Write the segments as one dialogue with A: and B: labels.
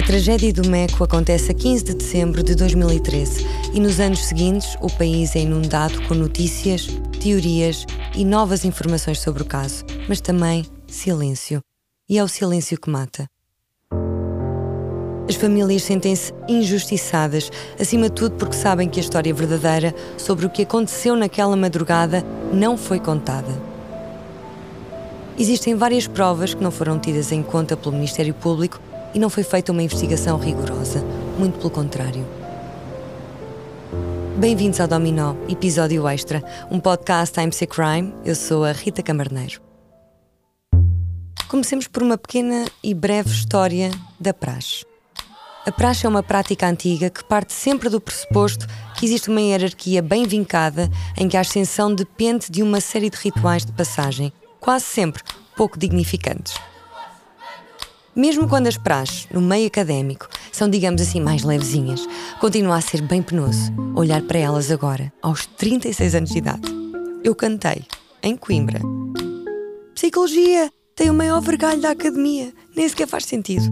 A: A tragédia do Meco acontece a 15 de dezembro de 2013 e nos anos seguintes o país é inundado com notícias, teorias e novas informações sobre o caso, mas também silêncio. E é o silêncio que mata. As famílias sentem-se injustiçadas, acima de tudo porque sabem que a história verdadeira sobre o que aconteceu naquela madrugada não foi contada. Existem várias provas que não foram tidas em conta pelo Ministério Público e não foi feita uma investigação rigorosa, muito pelo contrário. Bem-vindos ao Dominó, episódio extra, um podcast AMC Crime. Eu sou a Rita Camarneiro. Comecemos por uma pequena e breve história da praxe. A praxe é uma prática antiga que parte sempre do pressuposto que existe uma hierarquia bem vincada em que a ascensão depende de uma série de rituais de passagem, quase sempre pouco dignificantes. Mesmo quando as praxes, no meio académico, são, digamos assim, mais levezinhas, continua a ser bem penoso olhar para elas agora, aos 36 anos de idade. Eu cantei, em Coimbra. Psicologia tem o maior vergalho da academia. Nem sequer faz sentido.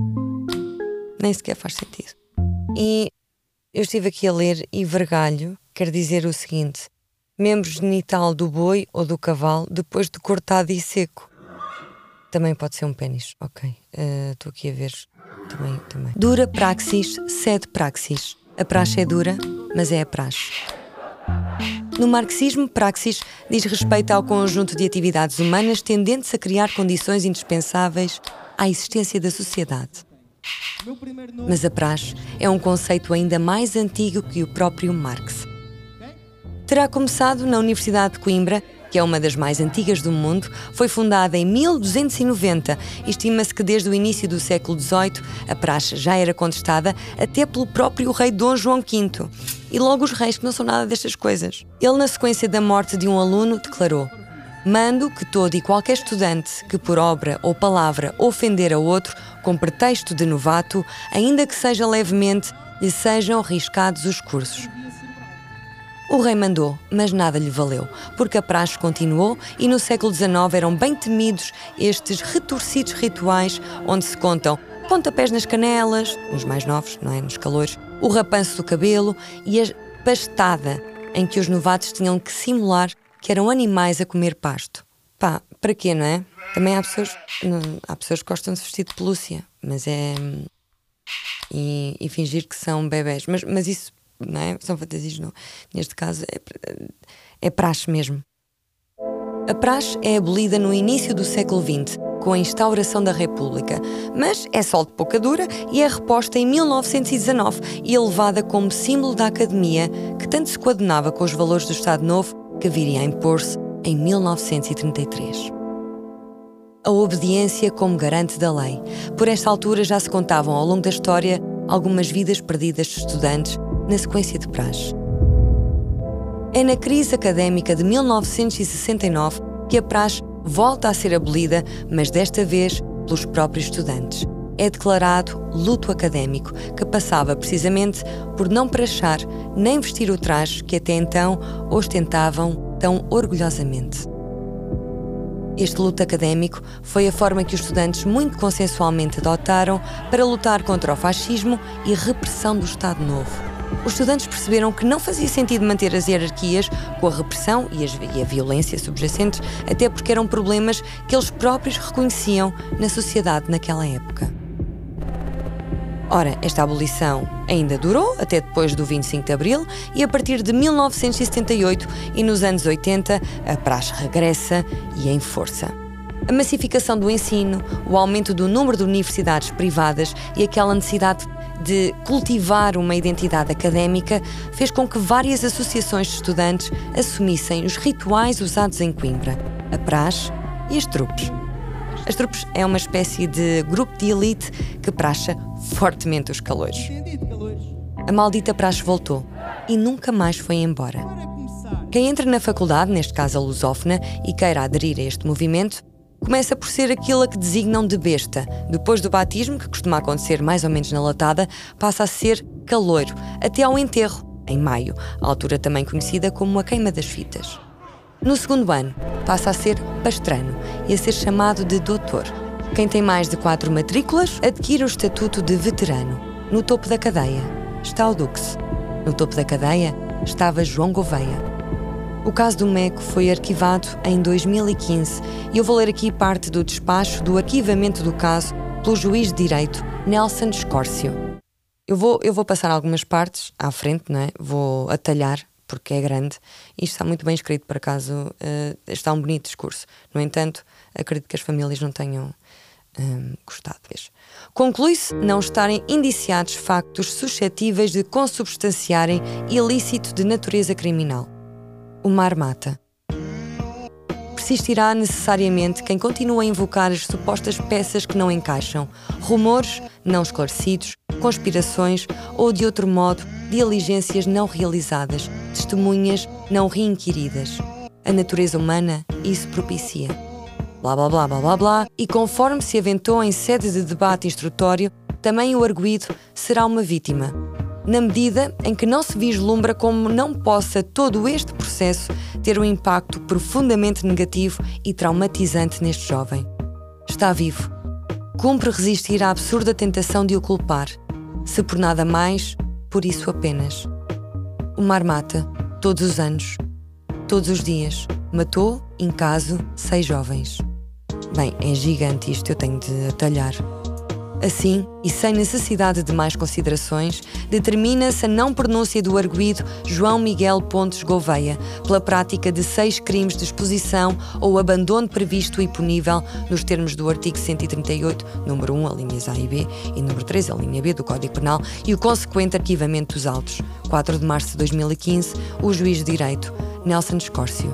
A: E eu estive aqui a ler e vergalho quer dizer o seguinte: membro genital do boi ou do cavalo depois de cortado e seco. Também pode ser um pénis, ok. Estou aqui a ver. Também. Dura praxis, sed praxis. A praxe é dura, mas é a praxe. No marxismo, praxis diz respeito ao conjunto de atividades humanas tendentes a criar condições indispensáveis à existência da sociedade. Mas a praxe é um conceito ainda mais antigo que o próprio Marx. Terá começado na Universidade de Coimbra, que é uma das mais antigas do mundo, foi fundada em 1290. Estima-se que desde o início do século XVIII a praxe já era contestada até pelo próprio rei Dom João V. E logo os reis que não são nada destas coisas. Ele, na sequência da morte de um aluno, declarou: mando que todo e qualquer estudante que por obra ou palavra ofender a outro, com pretexto de novato, ainda que seja levemente, lhe sejam riscados os cursos. O rei mandou, mas nada lhe valeu, porque a praxe continuou e no século XIX eram bem temidos estes retorcidos rituais onde se contam pontapés nas canelas, nos mais novos, não é? Nos calores, o rapanço do cabelo e a pastada, em que os novatos tinham que simular que eram animais a comer pasto. Pá, para quê, não é? Também há pessoas que gostam de se vestir de pelúcia, mas é... E fingir que são bebés, mas isso... não é? São fantasias, não. Neste caso é praxe mesmo. A praxe é abolida no início do século XX, com a instauração da República, mas é só de pouca dura e é reposta em 1919 e elevada como símbolo da academia, que tanto se coadunava com os valores do Estado Novo que viria a impor-se em 1933. A obediência como garante da lei. Por esta altura já se contavam ao longo da história algumas vidas perdidas de estudantes na sequência de praxe. É na crise académica de 1969 que a praxe volta a ser abolida, mas desta vez pelos próprios estudantes. É declarado luto académico, que passava precisamente por não praxar nem vestir o traje que até então ostentavam tão orgulhosamente. Este luto académico foi a forma que os estudantes muito consensualmente adotaram para lutar contra o fascismo e repressão do Estado Novo. Os estudantes perceberam que não fazia sentido manter as hierarquias com a repressão e a violência subjacentes, até porque eram problemas que eles próprios reconheciam na sociedade naquela época. Ora, esta abolição ainda durou até depois do 25 de Abril e a partir de 1978 e nos anos 80 a praxe regressa e em força. A massificação do ensino, o aumento do número de universidades privadas e aquela necessidade de cultivar uma identidade académica fez com que várias associações de estudantes assumissem os rituais usados em Coimbra, a praxe e as trupes. As trupes é uma espécie de grupo de elite que praxa fortemente os calores. A maldita praxe voltou e nunca mais foi embora. Quem entra na faculdade, neste caso a lusófona, e queira aderir a este movimento, começa por ser aquilo a que designam de besta. Depois do batismo, que costuma acontecer mais ou menos na latada, passa a ser caloiro, até ao enterro, em maio, a altura também conhecida como a queima das fitas. No segundo ano, passa a ser pastrano e a ser chamado de doutor. Quem tem mais de 4 matrículas adquire o estatuto de veterano. No topo da cadeia está o Dux. No topo da cadeia estava João Gouveia. O caso do MECO foi arquivado em 2015 e eu vou ler aqui parte do despacho do arquivamento do caso pelo juiz de direito Nelson Escórcio. Eu vou passar algumas partes à frente, não é? Vou atalhar, porque é grande. Isto está muito bem escrito, por acaso está um bonito discurso. No entanto, acredito que as famílias não tenham gostado. Conclui-se não estarem indiciados factos suscetíveis de consubstanciarem ilícito de natureza criminal. O mar mata. Persistirá necessariamente quem continua a invocar as supostas peças que não encaixam, rumores não esclarecidos, conspirações ou, de outro modo, diligências não realizadas, testemunhas não reinquiridas. A natureza humana isso propicia. Blá blá blá blá blá blá, e conforme se aventou em sede de debate instrutório, também o arguido será uma vítima. Na medida em que não se vislumbra como não possa todo este processo ter um impacto profundamente negativo e traumatizante neste jovem. Está vivo. Cumpre resistir à absurda tentação de o culpar. Se por nada mais, por isso apenas. O mar mata, todos os anos, todos os dias. Matou, em caso, 6 jovens. Bem, é gigante isto, eu tenho de atalhar. Assim, e sem necessidade de mais considerações, determina-se a não pronúncia do arguido João Miguel Pontes Gouveia pela prática de 6 crimes de exposição ou abandono previsto e punível nos termos do artigo 138, número 1, alíneas A e B, e número 3, alínea B do Código Penal, e o consequente arquivamento dos autos. 4 de março de 2015, o juiz de direito, Nelson Escórcio.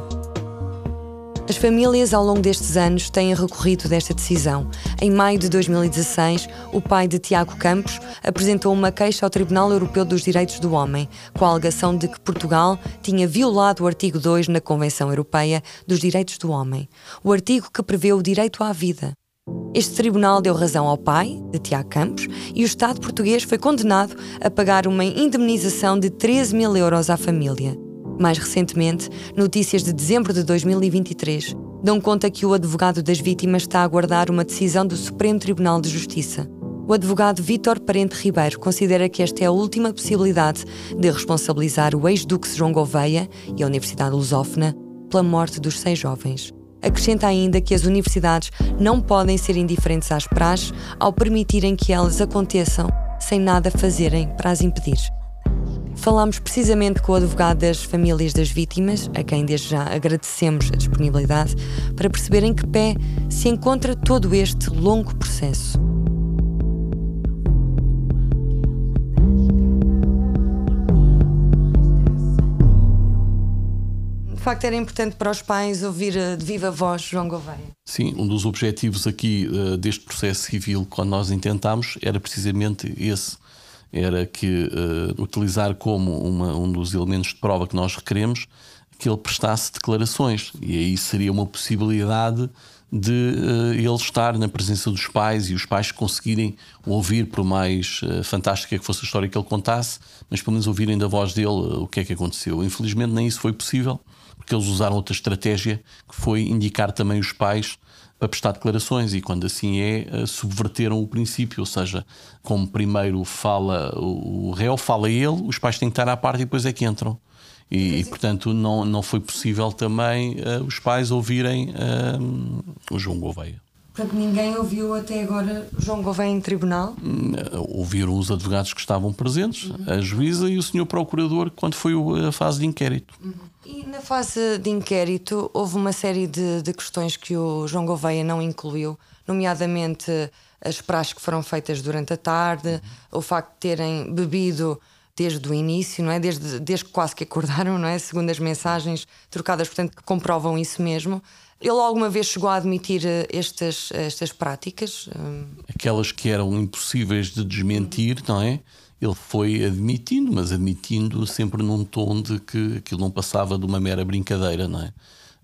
A: As famílias, ao longo destes anos, têm recorrido desta decisão. Em maio de 2016, o pai de Tiago Campos apresentou uma queixa ao Tribunal Europeu dos Direitos do Homem, com a alegação de que Portugal tinha violado o artigo 2 na Convenção Europeia dos Direitos do Homem, o artigo que prevê o direito à vida. Este tribunal deu razão ao pai, de Tiago Campos, e o Estado português foi condenado a pagar uma indemnização de 13 mil euros à família. Mais recentemente, notícias de dezembro de 2023 dão conta que o advogado das vítimas está a aguardar uma decisão do Supremo Tribunal de Justiça. O advogado Vítor Parente Ribeiro considera que esta é a última possibilidade de responsabilizar o ex-duque João Gouveia e a Universidade Lusófona pela morte dos 6 jovens. Acrescenta ainda que as universidades não podem ser indiferentes às praxes ao permitirem que elas aconteçam sem nada fazerem para as impedir. Falámos precisamente com o advogado das famílias das vítimas, a quem desde já agradecemos a disponibilidade, para perceber em que pé se encontra todo este longo processo. De facto, era importante para os pais ouvir de viva voz João Gouveia.
B: Sim, um dos objetivos aqui deste processo civil, quando nós intentámos, era precisamente esse. Era que utilizar como um dos elementos de prova que nós requeremos que ele prestasse declarações. E aí seria uma possibilidade de ele estar na presença dos pais e os pais conseguirem ouvir, por mais fantástica que fosse a história que ele contasse, mas pelo menos ouvirem da voz dele o que é que aconteceu. Infelizmente nem isso foi possível, porque eles usaram outra estratégia, que foi indicar também os pais para prestar declarações, e quando assim subverteram o princípio, ou seja, como primeiro fala o réu, fala ele, os pais têm que estar à parte e depois é que entram. E portanto não foi possível também os pais ouvirem o João Gouveia.
A: Portanto, ninguém ouviu até agora João Gouveia em tribunal?
B: Ouviram os advogados que estavam presentes, a juíza e o senhor procurador, quando foi a fase de inquérito.
A: E na fase de inquérito houve uma série de questões que o João Gouveia não incluiu, nomeadamente as praxes que foram feitas durante a tarde, o facto de terem bebido desde o início, não é? Desde que quase que acordaram, não é? Segundo as mensagens trocadas, portanto, que comprovam isso mesmo. Ele alguma vez chegou a admitir estas práticas?
B: Aquelas que eram impossíveis de desmentir, não é? Ele foi admitindo, mas admitindo sempre num tom de que aquilo não passava de uma mera brincadeira, não é?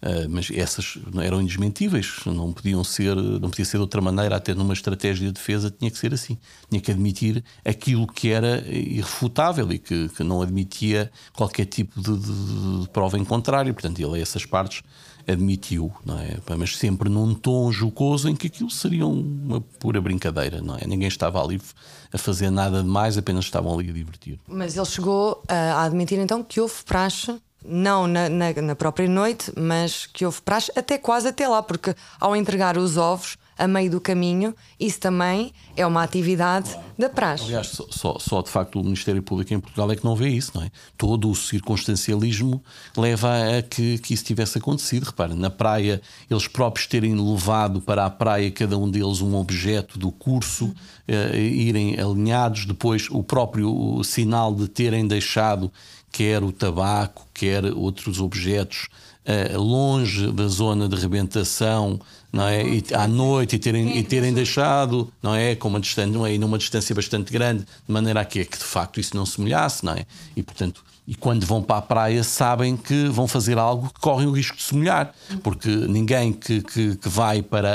B: Mas essas eram indesmentíveis, não podia ser de outra maneira. Até numa estratégia de defesa tinha que ser assim, tinha que admitir aquilo que era irrefutável e que não admitia qualquer tipo de prova em contrário. Portanto, ele essas partes admitiu, não é? Mas sempre num tom jocoso em que aquilo seria uma pura brincadeira, não é? Ninguém estava ali a fazer nada de mais, apenas estavam ali a divertir.
A: Mas ele chegou a admitir então que houve praxe, não na própria noite, mas que houve praxe quase até lá, porque ao entregar os ovos a meio do caminho, isso também é uma atividade da praxe.
B: Aliás, só de facto o Ministério Público em Portugal é que não vê isso, não é? Todo o circunstancialismo leva a que isso tivesse acontecido. Repara, na praia, eles próprios terem levado para a praia, cada um deles, um objeto do curso, irem alinhados, depois o próprio sinal de terem deixado quer o tabaco, quer outros objetos longe da zona de rebentação, não é? E à noite e terem deixado, não é? Com uma distância, não é? E numa distância bastante grande, de maneira a que de facto isso não se molhasse, não é? E portanto, e quando vão para a praia sabem que vão fazer algo que correm o risco de se molhar, porque ninguém que vai para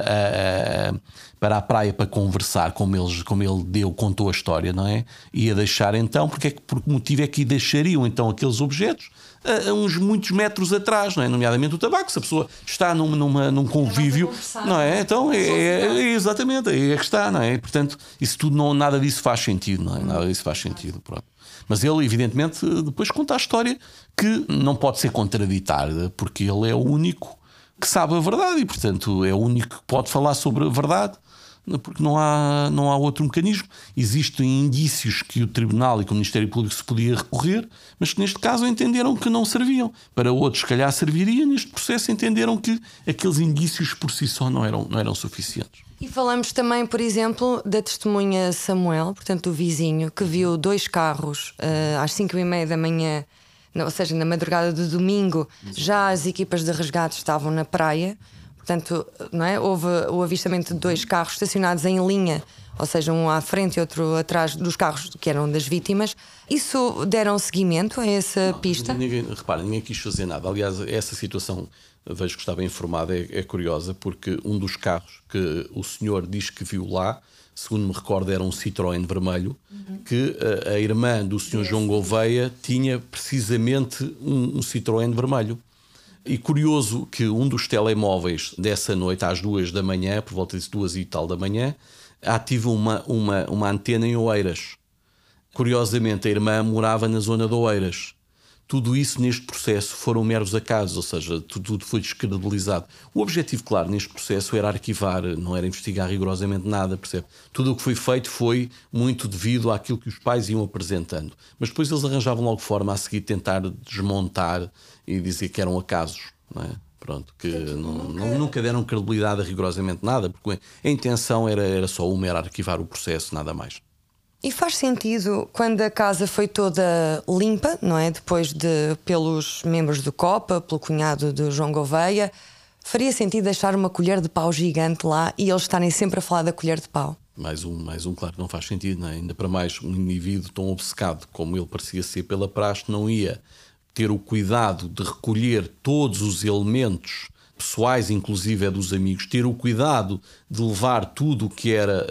B: a praia para conversar, como ele contou a história, não é? Ia deixar então, por que motivo é que deixariam então aqueles objetos a uns muitos metros atrás, não é? Nomeadamente o tabaco, se a pessoa está num convívio, não é? Então exatamente, aí é que está, não é? Portanto, isso tudo nada disso faz sentido, não é? Nada disso faz sentido, pronto. Mas ele, evidentemente, depois conta a história que não pode ser contraditada, porque ele é o único que sabe a verdade e, portanto, é o único que pode falar sobre a verdade, porque não há outro mecanismo. Existem indícios que o Tribunal e que o Ministério Público se podia recorrer, mas que neste caso entenderam que não serviam. Para outros, se calhar, serviria. Neste processo entenderam que aqueles indícios por si só não eram suficientes.
A: E falamos também, por exemplo, da testemunha Samuel, portanto do vizinho, que viu 2 carros às 5h30 da manhã, ou seja, na madrugada de domingo. Já as equipas de resgate estavam na praia. Portanto, não é? Houve o avistamento de 2 carros estacionados em linha, ou seja, um à frente e outro atrás dos carros que eram das vítimas. Isso deram seguimento a essa pista?
B: Ninguém quis fazer nada. Aliás, essa situação, vejo que estava informada, é curiosa, porque um dos carros que o senhor diz que viu lá, segundo me recordo, era um Citroën vermelho, que a irmã do senhor João Gouveia tinha precisamente um Citroën vermelho. E curioso que um dos telemóveis dessa noite, às 2 da manhã, por volta de 2 e tal da manhã, ativa uma antena em Oeiras. Curiosamente, a irmã morava na zona de Oeiras. Tudo isso neste processo foram meros acasos, ou seja, tudo foi descredibilizado. O objetivo, claro, neste processo era arquivar, não era investigar rigorosamente nada, percebe? Tudo o que foi feito foi muito devido àquilo que os pais iam apresentando. Mas depois eles arranjavam logo forma a seguir tentar desmontar e dizer que eram acasos, não é? Pronto, que nunca deram credibilidade a rigorosamente nada, porque a intenção era só era arquivar o processo, nada mais.
A: E faz sentido quando a casa foi toda limpa, não é? Depois pelos membros do COPA, pelo cunhado de João Gouveia, faria sentido deixar uma colher de pau gigante lá e eles estarem sempre a falar da colher de pau?
B: Mais um, claro que não faz sentido, não é? Ainda para mais um indivíduo tão obcecado como ele parecia ser pela praxe não ia ter o cuidado de recolher todos os elementos pessoais, inclusive dos amigos, ter o cuidado de levar tudo o que era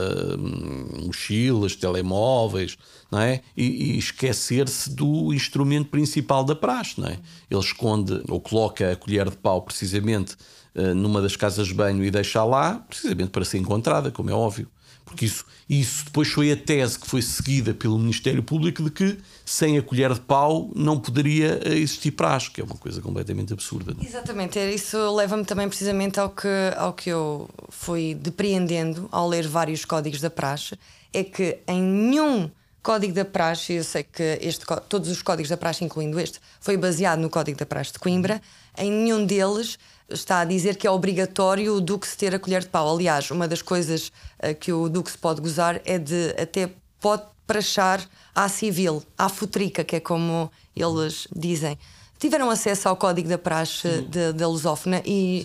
B: mochilas, telemóveis, não é? E esquecer-se do instrumento principal da praxe, não é? Ele esconde ou coloca a colher de pau precisamente numa das casas de banho e deixa lá, precisamente para ser encontrada, como é óbvio. Porque isso depois foi a tese que foi seguida pelo Ministério Público de que sem a colher de pau não poderia existir praxe, que é uma coisa completamente absurda. Não?
A: Exatamente, isso leva-me também precisamente ao que eu fui depreendendo ao ler vários códigos da praxe, é que em nenhum código da praxe, eu sei que todos os códigos da praxe, incluindo este, foi baseado no Código da Praxe de Coimbra, em nenhum deles está a dizer que é obrigatório o Duque ter a colher de pau. Aliás, uma das coisas que o Duque se pode gozar é de até pode prachar à civil, à futrica, que é como eles dizem. Tiveram acesso ao Código da Praxe da Lusófona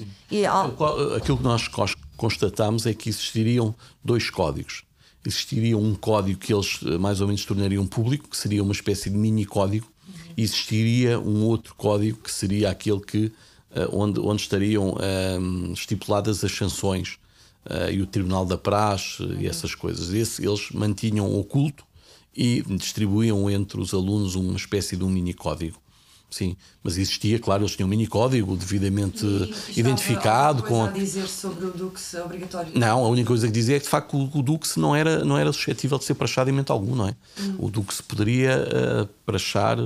B: Aquilo que nós constatamos é que existiriam 2 códigos. Existiria um código que eles mais ou menos tornariam público, que seria uma espécie de mini-código, e existiria um outro código que seria aquele que onde estariam estipuladas as sanções e o Tribunal da Praxe e essas coisas. Eles mantinham oculto e distribuíam entre os alunos uma espécie de um mini-código. Sim, mas existia, claro, eles tinham um mini-código devidamente identificado.
A: Com a dizer sobre o Dux obrigatório?
B: Não, a única coisa que dizia é que de facto o Dux não era suscetível de ser praxado em momento algum, não é? O Dux poderia praxar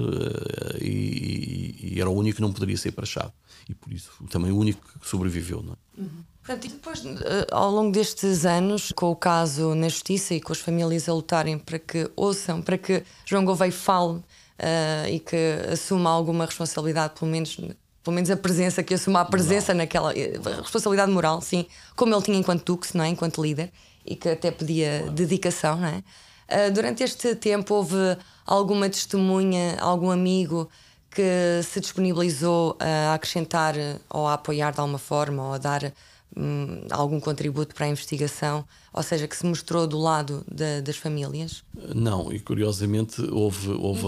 B: e era o único que não poderia ser praxado. E por isso também o único que sobreviveu, não é?
A: Portanto, e depois, ao longo destes anos, com o caso na Justiça e com as famílias a lutarem para que ouçam, para que João Gouveia fale e que assuma alguma responsabilidade, pelo menos a presença, que assuma a presença naquela responsabilidade moral, sim, como ele tinha enquanto Dux, não é? Enquanto líder, e que até pedia dedicação, não é? Durante este tempo houve alguma testemunha, algum amigo que se disponibilizou a acrescentar ou a apoiar de alguma forma ou a dar algum contributo para a investigação, ou seja, que se mostrou do lado das famílias?
B: Não, e curiosamente houve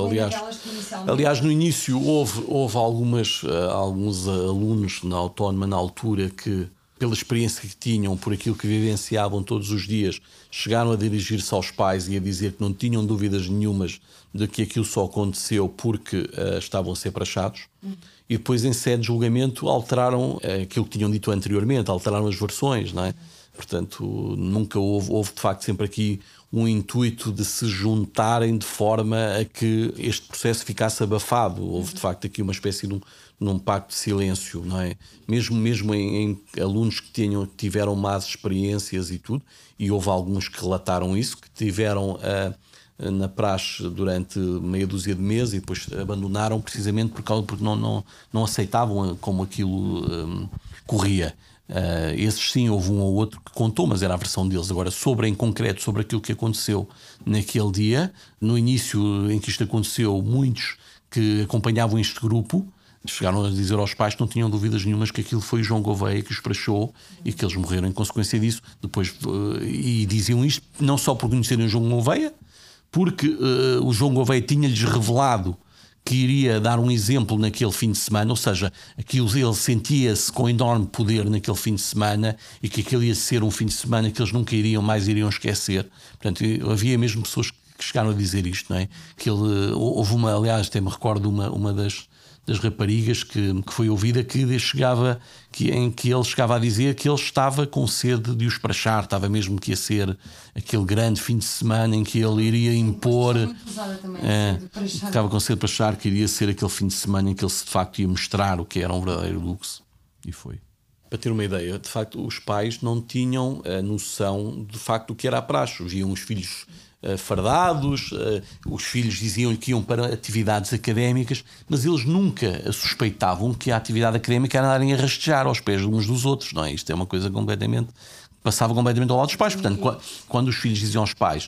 B: aliás no início houve alguns alunos na Autónoma na altura que, pela experiência que tinham, por aquilo que vivenciavam todos os dias, chegaram a dirigir-se aos pais e a dizer que não tinham dúvidas nenhumas de que aquilo só aconteceu porque estavam a ser praxados. E depois, em sede de julgamento, alteraram aquilo que tinham dito anteriormente, alteraram as versões, não é? Portanto, nunca houve de facto sempre aqui um intuito de se juntarem de forma a que este processo ficasse abafado. Houve de facto aqui uma espécie de um pacto de silêncio, não é? Mesmo em alunos que tiveram más experiências e tudo, e houve alguns que relataram isso, que tiveram na praxe durante meia dúzia de meses e depois abandonaram precisamente porque não aceitavam como aquilo corria. Esses sim, houve um ou outro que contou, mas era a versão deles. Agora, em concreto, sobre aquilo que aconteceu naquele dia, no início em que isto aconteceu, muitos que acompanhavam este grupo chegaram a dizer aos pais que não tinham dúvidas nenhumas que aquilo foi João Gouveia que os praxou e que eles morreram em consequência disso. Depois, e diziam isto não só por conhecerem o João Gouveia, porque o João Gouveia tinha-lhes revelado que iria dar um exemplo naquele fim de semana, ou seja, ele sentia-se com enorme poder naquele fim de semana e que aquele ia ser um fim de semana que eles nunca iriam esquecer. Portanto, havia mesmo pessoas que chegaram a dizer isto, não é? Houve aliás, até me recordo uma das raparigas que foi ouvida em que ele chegava a dizer que ele estava com sede de os praxar, estava mesmo que ia ser aquele grande fim de semana em que ele iria impor. Estava com sede de praxar, que iria ser aquele fim de semana em que ele de facto ia mostrar o que era um verdadeiro Dux. E foi. Para ter uma ideia, de facto, os pais não tinham a noção de facto do que era a praxe. Viam os filhos fardados, os filhos diziam que iam para atividades académicas, mas eles nunca suspeitavam que a atividade académica era andarem a rastejar aos pés uns dos outros, não é? Isto é uma coisa passava completamente ao lado dos pais. Portanto, quando os filhos diziam aos pais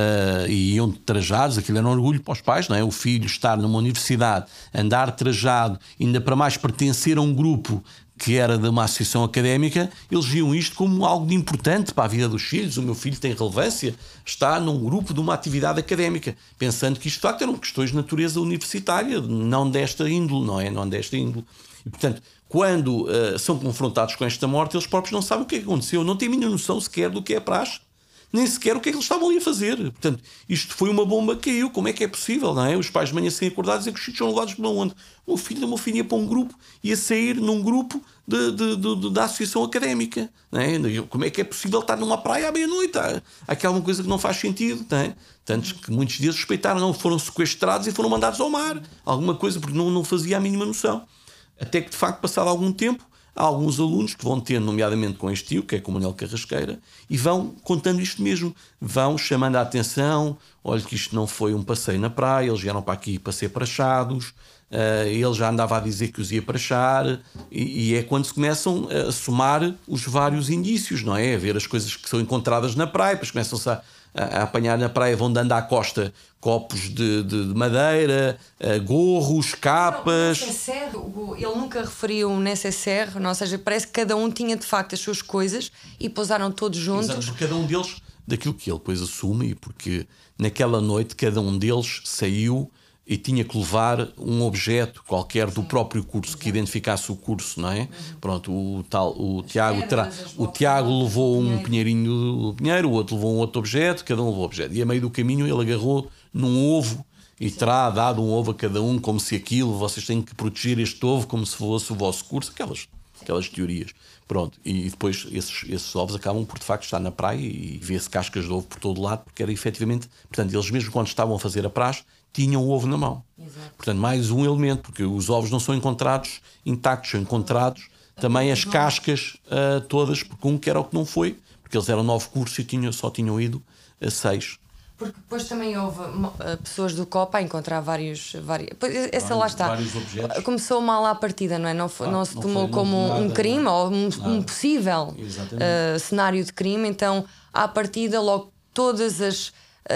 B: e iam trajados, aquilo era um orgulho para os pais, não é? O filho estar numa universidade, andar trajado, ainda para mais pertencer a um grupo que era de uma associação académica, eles viam isto como algo de importante para a vida dos filhos. O meu filho tem relevância, está num grupo de uma atividade académica, pensando que isto de facto eram questões de natureza universitária, não desta índole, não é? Não desta índole. E portanto, quando são confrontados com esta morte, eles próprios não sabem o que é que aconteceu, não têm a mínima noção sequer do que é praxe, nem sequer o que é que eles estavam ali a fazer. Portanto, isto foi uma bomba que caiu. Como é que é possível, não é? Os pais de manhã sem acordar dizer que os filhos são levados para onde? O meu filho ia para um grupo, ia sair num grupo da associação académica, não é? Como é que é possível estar numa praia à meia-noite? Há aqui alguma coisa que não faz sentido, não é? Tantos que muitos deles suspeitaram, não, foram sequestrados e foram mandados ao mar. Alguma coisa, porque não fazia a mínima noção. Até que, de facto, passado algum tempo, há alguns alunos que vão ter, nomeadamente com este tio, que é com o Manuel Carrasqueira, e vão contando isto mesmo, vão chamando a atenção. Olha que isto não foi um passeio na praia, eles vieram para aqui para ser praxados, ele já andava a dizer que os ia praxar, e é quando se começam a somar os vários indícios, não é? A ver as coisas que são encontradas na praia, depois começam-se a apanhar na praia, vão dando à costa copos de madeira, gorros, capas.
A: Ele nunca referiu um necessaire, ou seja, parece que cada um tinha de facto as suas coisas e pousaram todos juntos.
B: Exato, cada um deles, daquilo que ele depois assume, porque naquela noite cada um deles saiu e tinha que levar um objeto qualquer do próprio curso, que identificasse o curso, não é? Pronto, o Tiago levou um pinheirinho de pinheiro, o outro levou um outro objeto, cada um levou um objeto. E a meio do caminho ele agarrou num ovo e terá dado um ovo a cada um, como se vocês têm que proteger este ovo como se fosse o vosso curso, aquelas teorias. Pronto, e depois esses ovos acabam por de facto estar na praia e vê-se cascas de ovo por todo lado, porque era efetivamente, portanto, eles mesmo quando estavam a fazer a praxe tinham o ovo na mão.
A: Exato.
B: Portanto, mais um elemento, porque os ovos não são encontrados intactos, são encontrados também as cascas todas, porque que era o que não foi, porque eles eram 9 cursos e só tinham ido a 6.
A: Porque depois também houve pessoas do COPA a encontrar vários lá está.
B: Vários objetos.
A: Começou mal à partida, não é? Não se tomou como um crime ou um possível cenário de crime, então à partida logo todas as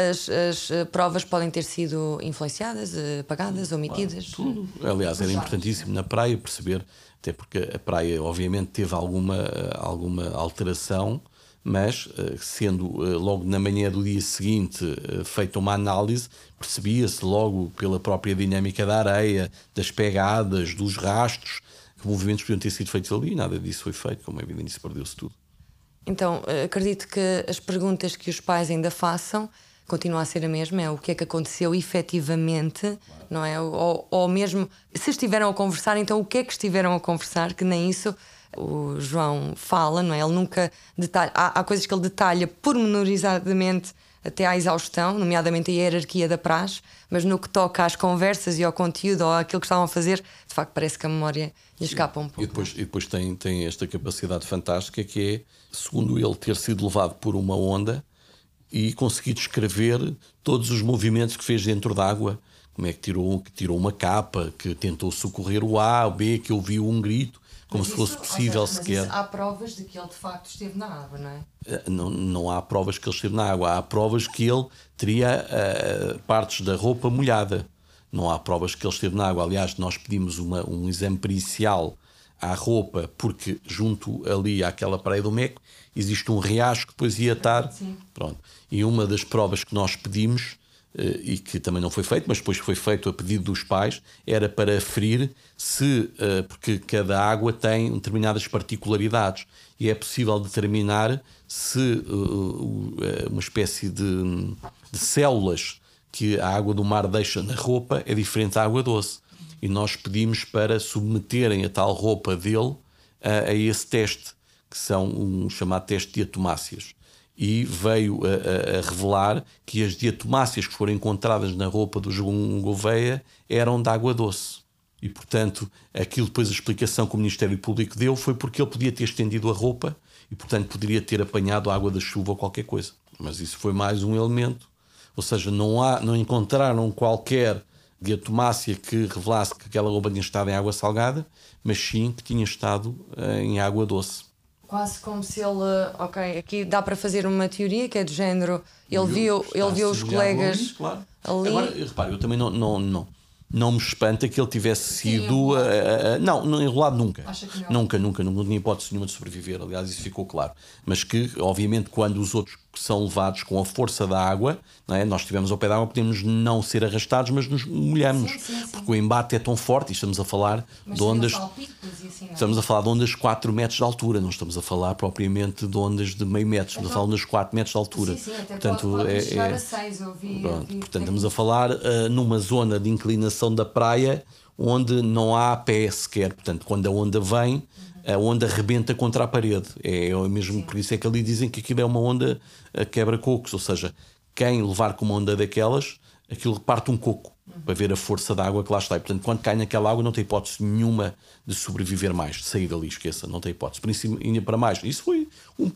A: provas podem ter sido influenciadas, apagadas, omitidas.
B: Tudo. Aliás, era importantíssimo na praia perceber, até porque a praia obviamente teve alguma alteração, mas sendo logo na manhã do dia seguinte feita uma análise, percebia-se logo pela própria dinâmica da areia, das pegadas, dos rastros, que movimentos podiam ter sido feitos ali, e nada disso foi feito, como é evidente, isso perdeu-se tudo.
A: Então, acredito que as perguntas que os pais ainda façam continua a ser a mesma, é o que é que aconteceu efetivamente, não é? Ou mesmo, se estiveram a conversar, então o que é que estiveram a conversar, que nem isso o João fala, não é? Ele nunca detalha, há coisas que ele detalha pormenorizadamente até à exaustão, nomeadamente a hierarquia da praxe, mas no que toca às conversas e ao conteúdo ou àquilo que estavam a fazer, de facto parece que a memória lhe escapa um pouco.
B: E depois tem esta capacidade fantástica que é, segundo ele, ter sido levado por uma onda e conseguir descrever todos os movimentos que fez dentro d'água, como é que tirou uma capa, que tentou socorrer o A, o B, que ouviu um grito, como se fosse possível sequer.
A: Há provas de que ele de facto esteve na água, não é?
B: Não há provas que ele esteve na água, há provas que ele teria partes da roupa molhada. Não há provas que ele esteve na água. Aliás, nós pedimos um exame pericial à roupa, porque junto ali àquela praia do Meco existe um riacho que depois ia estar.
A: Sim.
B: Pronto. E uma das provas que nós pedimos, e que também não foi feito, mas depois foi feito a pedido dos pais, era para aferir se, porque cada água tem determinadas particularidades e é possível determinar se uma espécie de células que a água do mar deixa na roupa é diferente da água doce. E nós pedimos para submeterem a tal roupa dele a esse teste, que são um chamado teste de diatomáceas. E veio a revelar que as diatomáceas que foram encontradas na roupa do João Gouveia eram de água doce. E, portanto, aquilo depois a explicação que o Ministério Público deu foi porque ele podia ter estendido a roupa e, portanto, poderia ter apanhado a água da chuva ou qualquer coisa. Mas isso foi mais um elemento. Ou seja, não encontraram qualquer diatomácea que revelasse que aquela roupa tinha estado em água salgada, mas sim que tinha estado em água doce.
A: Quase como se ele... Ok, aqui dá para fazer uma teoria que é do género... Ele viu os colegas
B: ali, claro.
A: ali...
B: Agora, repare, eu também não me espanta que ele tivesse sido... não enrolado nunca.
A: Acha que não?
B: Nunca tinha hipótese nenhuma de sobreviver. Aliás, isso ficou claro. Mas que, obviamente, quando os outros são levados com a força da água, não é? Nós estivemos ao pé da água, podemos não ser arrastados, mas nos molhamos.
A: Sim.
B: Porque o embate é tão forte e estamos a falar de ondas... Estamos a falar de ondas de 4 metros de altura, não estamos a falar propriamente de ondas de meio metro, estamos a falar de ondas de 4 metros de altura.
A: Sim, até
B: portanto,
A: pode chegar a 6,
B: portanto, estamos a falar numa zona de inclinação da praia onde não há pé sequer. Portanto, quando a onda vem, a onda rebenta contra a parede. É mesmo por isso é que ali dizem que aquilo é uma onda quebra-cocos, ou seja, quem levar com uma onda daquelas, aquilo parte um coco para ver a força da água que lá está. E, portanto, quando cai naquela água não tem hipótese nenhuma de sobreviver mais, de sair dali, esqueça, não tem hipótese. Por isso, ainda para mais. Isso foi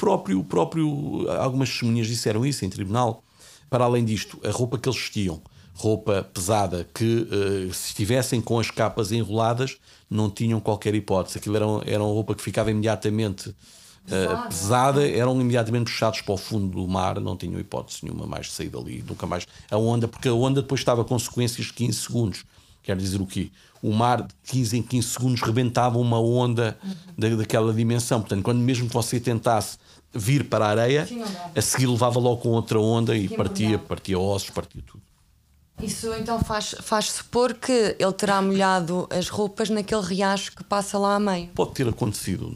B: algumas testemunhas disseram isso em tribunal. Para além disto, a roupa que eles vestiam, roupa pesada, que se estivessem com as capas enroladas, não tinham qualquer hipótese. Aquilo era uma roupa que ficava imediatamente pesada, eram imediatamente puxados para o fundo do mar, não tinham hipótese nenhuma mais de sair dali, nunca mais. Porque a onda depois estava consequências de 15 segundos. Quer dizer o quê? O mar, de 15 em 15 segundos, rebentava uma onda daquela dimensão. Portanto, quando mesmo que você tentasse vir para a areia, a seguir levava logo com outra onda e partia ossos, partia tudo.
A: Isso então faz supor que ele terá molhado as roupas naquele riacho que passa lá a meio.
B: Pode ter acontecido,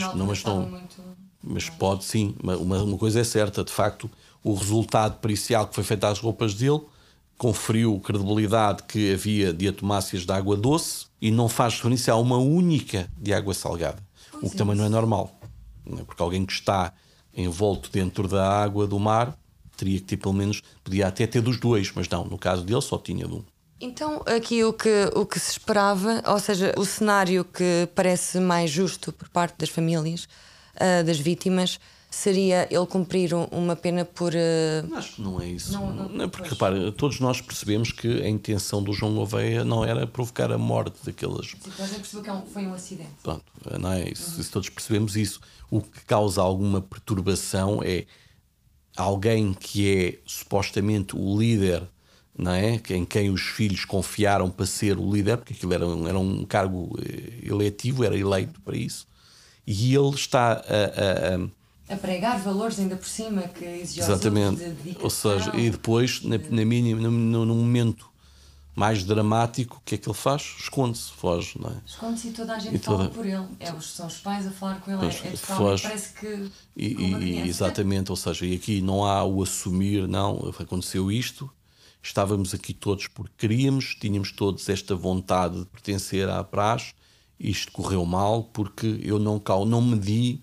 B: mas pode sim. Uma coisa é certa, de facto, o resultado pericial que foi feito às roupas dele conferiu credibilidade que havia diatomáceas de água doce e não faz referência a uma única de água salgada, o que também não é normal, porque alguém que está envolto dentro da água do mar teria que ter pelo menos, podia até ter dos dois, mas não, no caso dele só tinha de um.
A: Então aqui o que se esperava, ou seja, o cenário que parece mais justo por parte das famílias das vítimas, seria ele cumprir uma pena por...
B: Acho que não é isso. Não é porque, repara, todos nós percebemos que a intenção do João Gouveia não era provocar a morte daquelas...
A: Sim, mas ele percebeu que foi um acidente.
B: Pronto, não é isso. Se todos percebemos isso. O que causa alguma perturbação é alguém que é supostamente o líder, não é? Em quem os filhos confiaram para ser o líder, porque aquilo era um cargo eletivo, era eleito para isso, e ele está
A: a pregar valores ainda por cima que exigiam.
B: Exatamente.
A: De dedicação.
B: Ou seja, e depois, no momento mais dramático, o que é que ele faz? Esconde-se, foge, não é?
A: Esconde-se e toda a gente fala por ele. São os pais a falar com ele.
B: Foge.
A: Parece que...
B: Exatamente, ou seja, e aqui não há o assumir, não, aconteceu isto, estávamos aqui todos porque queríamos, tínhamos todos esta vontade de pertencer à praxe, isto correu mal porque eu não medi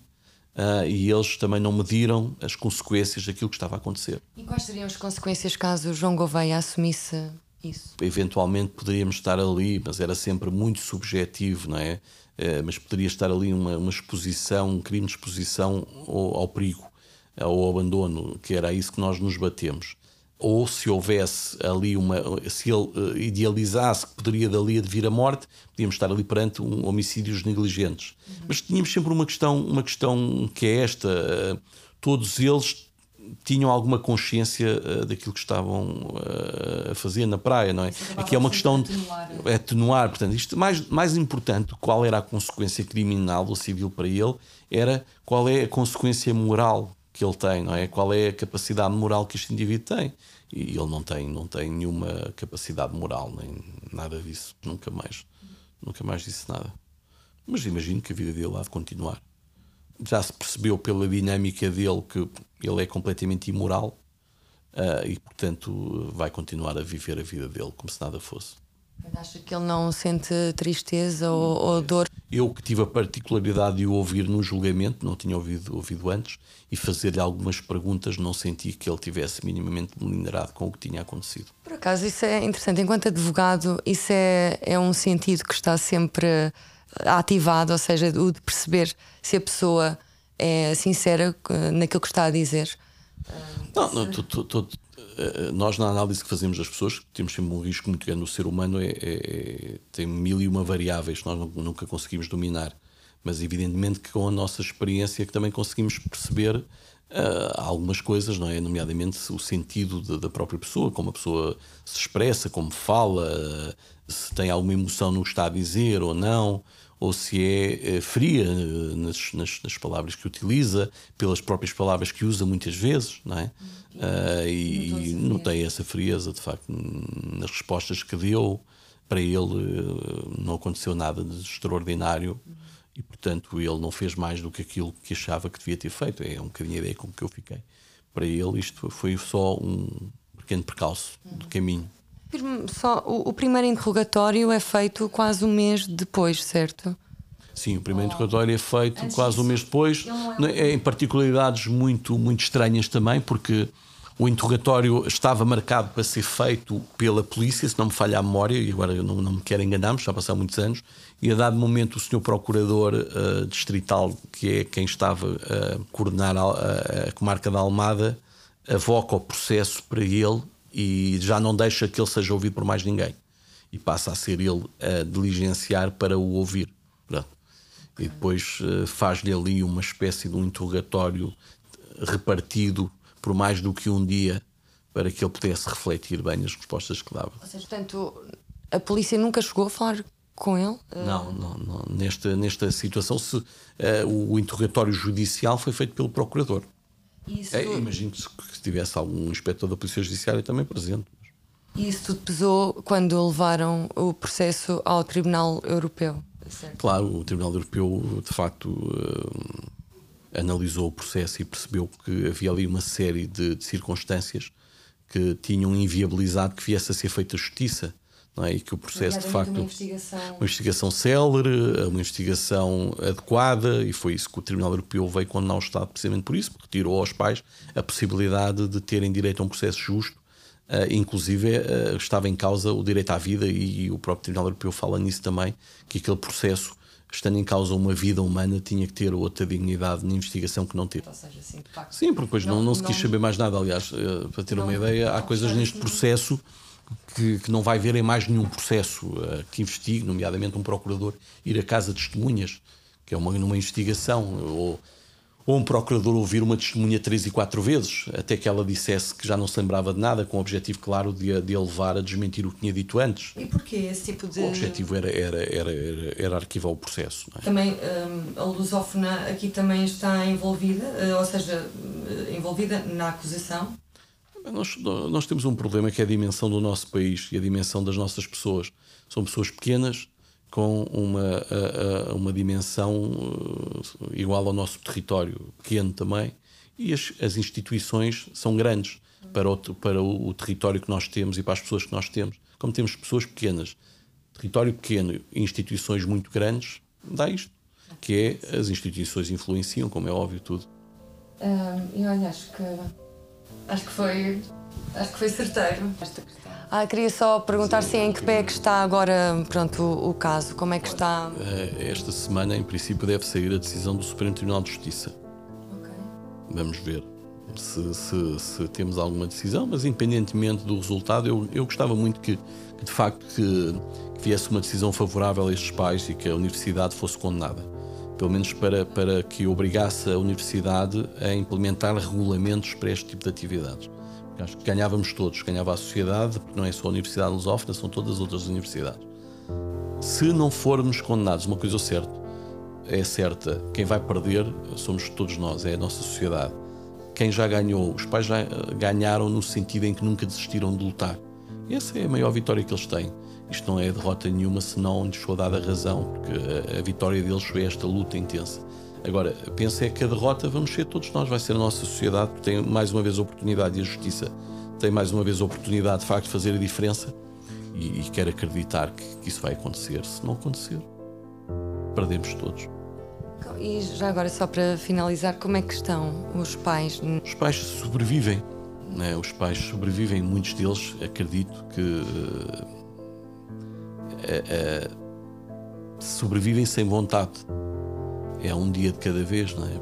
B: e eles também não mediram as consequências daquilo que estava a acontecer.
A: E quais seriam as consequências caso o João Gouveia assumisse isso?
B: Eventualmente poderíamos estar ali, mas era sempre muito subjetivo, não é? Mas poderia estar ali uma exposição, um crime de exposição ao perigo, ao abandono, que era isso que nós nos batemos. Ou se houvesse ali se ele idealizasse que poderia dali advir a morte, podíamos estar ali perante homicídios negligentes. Mas tínhamos sempre uma questão que é esta: todos eles tinham alguma consciência daquilo que estavam a fazer na praia, não é? Aqui é uma questão de atenuar. Portanto, isto mais importante, qual era a consequência criminal ou civil para ele, era qual é a consequência moral que ele tem, não é? Qual é a capacidade moral que este indivíduo tem? E ele não tem nenhuma capacidade moral, nem nada disso. Nunca mais disse nada. Mas imagino que a vida dele há de continuar. Já se percebeu pela dinâmica dele que ele é completamente imoral e, portanto, vai continuar a viver a vida dele como se nada fosse.
A: Acha que ele não sente tristeza ou dor?
B: Eu que tive a particularidade de o ouvir no julgamento, não tinha ouvido antes, e fazer-lhe algumas perguntas, não senti que ele tivesse minimamente minerado com o que tinha acontecido.
A: Por acaso, isso é interessante. Enquanto advogado, isso é um sentido que está sempre ativado, ou seja, o de perceber se a pessoa é sincera naquilo que está a dizer.
B: Nós, na análise que fazemos das pessoas, temos sempre um risco muito grande. O ser humano tem 1001 variáveis que nós nunca conseguimos dominar, mas evidentemente que com a nossa experiência que também conseguimos perceber algumas coisas, não é? Nomeadamente o sentido da própria pessoa, como a pessoa se expressa, como fala, se tem alguma emoção no que está a dizer ou não, ou se é fria nas palavras que utiliza, pelas próprias palavras que usa muitas vezes, não é? E não tem essa frieza, de facto, nas respostas que deu. Para ele não aconteceu nada de extraordinário e, portanto, ele não fez mais do que aquilo que achava que devia ter feito. É um bocadinho a ideia com que eu fiquei. Para ele isto foi só um pequeno percalço do caminho.
A: Só, o primeiro interrogatório é feito quase um mês depois, certo?
B: Sim, o primeiro interrogatório é feito quase um mês depois, em particularidades muito, muito estranhas também, porque o interrogatório estava marcado para ser feito pela polícia, se não me falha a memória, e agora eu não me quero enganar, já passaram muitos anos, e a dado momento o senhor procurador distrital, que é quem estava a coordenar a comarca da Almada, avoca o processo para ele e já não deixa que ele seja ouvido por mais ninguém. E passa a ser ele a diligenciar para o ouvir. Pronto. E depois faz-lhe ali uma espécie de um interrogatório repartido por mais do que um dia para que ele pudesse refletir bem as respostas que dava.
A: Ou seja, portanto, a polícia nunca chegou a falar com ele?
B: Não. Nesta situação, o interrogatório judicial foi feito pelo procurador. Imagino que se tivesse algum inspetor da Polícia Judiciária também presente.
A: E isso tudo pesou quando levaram o processo ao Tribunal Europeu? Certo.
B: Claro, o Tribunal Europeu, de facto, analisou o processo e percebeu que havia ali uma série de circunstâncias que tinham inviabilizado que viesse a ser feita justiça. Não é? E que o processo, de facto, uma investigação célere, uma investigação adequada, e foi isso que o Tribunal Europeu veio condenar o Estado precisamente por isso, porque retirou aos pais a possibilidade de terem direito a um processo justo, inclusive estava em causa o direito à vida, e o próprio Tribunal Europeu fala nisso também, que aquele processo, estando em causa uma vida humana, tinha que ter outra dignidade na investigação que não teve.
A: Ou seja, assim, de facto,
B: sim, porque depois não se quis saber mais nada. Aliás, para ter uma ideia, há coisas neste processo que não vai haver em mais nenhum processo que investigue, nomeadamente um procurador ir à casa de testemunhas, que é numa investigação, ou um procurador ouvir uma testemunha 3 e 4 vezes, até que ela dissesse que já não se lembrava de nada, com o objetivo, claro, de a levar a desmentir o que tinha dito antes.
A: E porquê esse tipo de...
B: O objetivo era arquivar o processo. Não é?
A: Também a lusófona aqui também está envolvida, ou seja, envolvida na acusação?
B: Nós temos um problema, que é a dimensão do nosso país e a dimensão das nossas pessoas. São pessoas pequenas com uma dimensão igual ao nosso território, pequeno também, e as instituições são grandes para o território que nós temos e para as pessoas que nós temos. Como temos pessoas pequenas, território pequeno e instituições muito grandes, dá isto, que é as instituições influenciam, como é óbvio, tudo.
A: E olha, acho que foi certeiro esta questão. Queria só perguntar se em que pé é que está agora, pronto, o caso, como é que está?
B: Esta semana, em princípio, deve sair a decisão do Supremo Tribunal de Justiça.
A: Okay.
B: Vamos ver se temos alguma decisão, mas independentemente do resultado, eu gostava muito que de facto, que viesse uma decisão favorável a estes pais e que a universidade fosse condenada. Pelo menos para que obrigasse a universidade a implementar regulamentos para este tipo de atividades. Porque acho que ganhávamos todos, ganhava a sociedade, porque não é só a Universidade Lusófona, são todas as outras universidades. Se não formos condenados, uma coisa é certa, quem vai perder somos todos nós, é a nossa sociedade. Quem já ganhou, os pais já ganharam no sentido em que nunca desistiram de lutar. Essa é a maior vitória que eles têm. Isto não é derrota nenhuma se não lhes for dada a razão, porque a vitória deles foi esta luta intensa. Agora, penso é que a derrota vamos ser todos nós, vai ser a nossa sociedade, que tem mais uma vez a oportunidade, e a justiça tem mais uma vez a oportunidade de facto de fazer a diferença, e quero acreditar que isso vai acontecer. Se não acontecer, perdemos todos.
A: E já agora, só para finalizar, como é que estão os pais?
B: Os pais sobrevivem, né? Os pais sobrevivem, muitos deles, acredito que sobrevivem sem vontade. É um dia de cada vez, não é?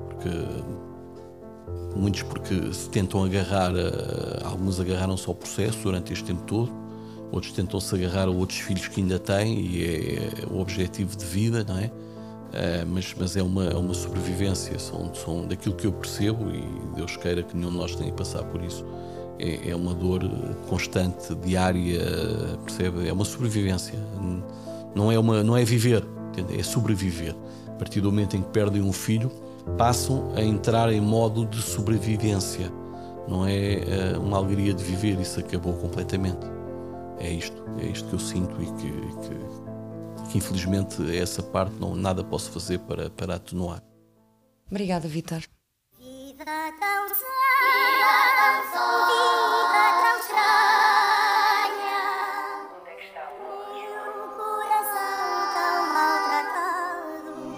B: Muitos se tentam agarrar, alguns agarraram-se ao processo durante este tempo todo, outros tentam-se agarrar a outros filhos que ainda têm, e é o objetivo de vida, não é? Mas é uma sobrevivência, são daquilo que eu percebo, e Deus queira que nenhum de nós tenha que passar por isso. É uma dor constante, diária, percebe? É uma sobrevivência, não é viver, entende? É sobreviver. A partir do momento em que perdem um filho, passam a entrar em modo de sobrevivência. Não é uma alegria de viver, isso acabou completamente. É isto que eu sinto, e que infelizmente essa parte nada posso fazer para atenuar.
A: Obrigada, Vítor.
C: Vida tão estranha, e um coração tão maltratado.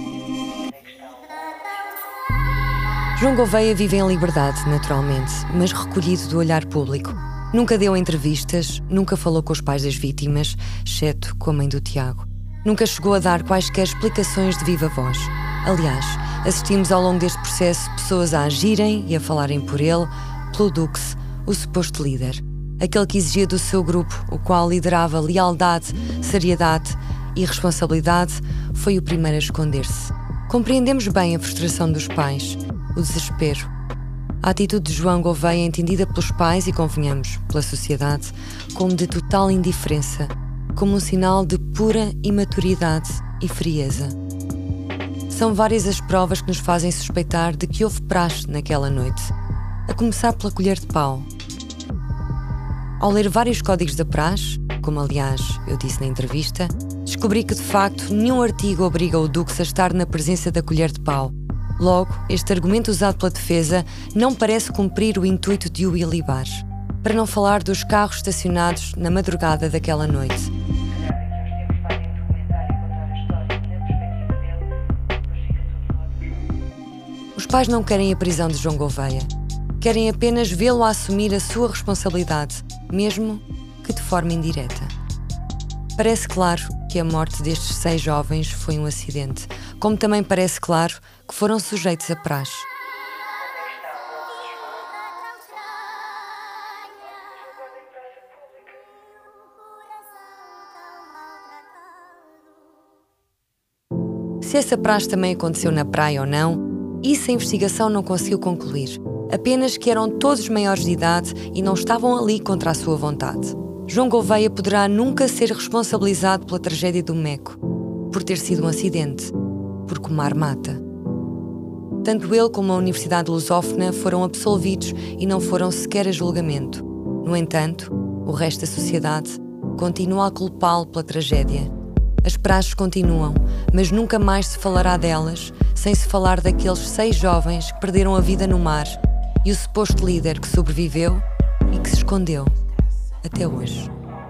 A: João Gouveia vive em liberdade, naturalmente, mas recolhido do olhar público. Nunca deu entrevistas, nunca falou com os pais das vítimas, exceto com a mãe do Tiago. Nunca chegou a dar quaisquer explicações de viva voz. Aliás, assistimos ao longo deste processo pessoas a agirem e a falarem por ele, pelo Dux, o suposto líder. Aquele que exigia do seu grupo, o qual liderava lealdade, seriedade e responsabilidade, foi o primeiro a esconder-se. Compreendemos bem a frustração dos pais, o desespero. A atitude de João Gouveia é entendida pelos pais e, convenhamos, pela sociedade, como de total indiferença, como um sinal de pura imaturidade e frieza. São várias as provas que nos fazem suspeitar de que houve praxe naquela noite, a começar pela colher de pau. Ao ler vários códigos da praxe, como aliás eu disse na entrevista, descobri que de facto nenhum artigo obriga o Dux a estar na presença da colher de pau. Logo, este argumento usado pela defesa não parece cumprir o intuito de o ilibar. Para não falar dos carros estacionados na madrugada daquela noite. Os pais não querem a prisão de João Gouveia. Querem apenas vê-lo a assumir a sua responsabilidade, mesmo que de forma indireta. Parece claro que a morte destes 6 jovens foi um acidente, como também parece claro que foram sujeitos a praxe. Se essa praxe também aconteceu na praia ou não, isso a investigação não conseguiu concluir. Apenas que eram todos maiores de idade e não estavam ali contra a sua vontade. João Gouveia poderá nunca ser responsabilizado pela tragédia do Meco, por ter sido um acidente, porque o mar mata. Tanto ele como a Universidade Lusófona foram absolvidos e não foram sequer a julgamento. No entanto, o resto da sociedade continua a culpá-lo pela tragédia. As praxes continuam, mas nunca mais se falará delas sem se falar daqueles 6 jovens que perderam a vida no mar e o suposto líder que sobreviveu e que se escondeu até hoje.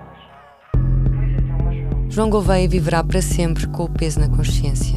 A: João Gouveia viverá para sempre com o peso na consciência.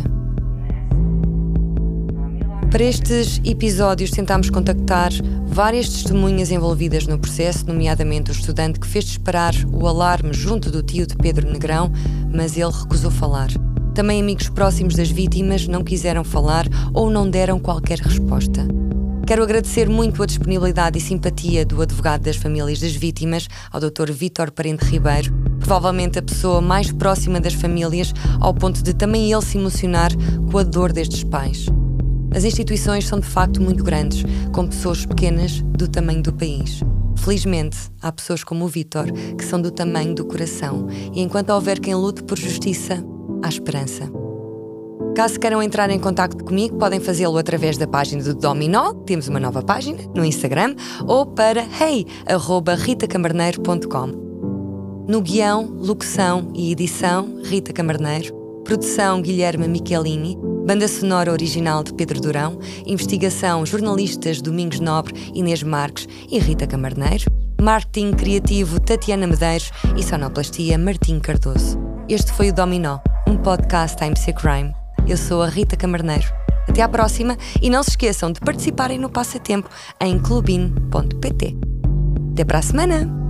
A: Para estes episódios tentámos contactar várias testemunhas envolvidas no processo, nomeadamente o estudante que fez disparar o alarme junto do tio de Pedro Negrão, mas ele recusou falar. Também amigos próximos das vítimas não quiseram falar ou não deram qualquer resposta. Quero agradecer muito a disponibilidade e simpatia do advogado das famílias das vítimas, ao Dr. Vítor Parente Ribeiro, provavelmente a pessoa mais próxima das famílias, ao ponto de também ele se emocionar com a dor destes pais. As instituições são de facto muito grandes, com pessoas pequenas do tamanho do país. Felizmente, há pessoas como o Vítor, que são do tamanho do coração, e enquanto houver quem lute por justiça, há esperança. Caso queiram entrar em contacto comigo, podem fazê-lo através da página do Dominó, temos uma nova página no Instagram, ou para hey@ritacamarneiro.com. No guião, locução e edição, Rita Camarneiro. Produção, Guilherme Michelini. Banda sonora original de Pedro Durão. Investigação, jornalistas Domingos Nobre, Inês Marques e Rita Camarneiro. Marketing criativo, Tatiana Medeiros. E sonoplastia, Martim Cardoso. Este foi o Dominó, um podcast da MC Crime. Eu sou a Rita Camarneiro. Até à próxima e não se esqueçam de participarem no passatempo em clubin.pt. Até para a semana!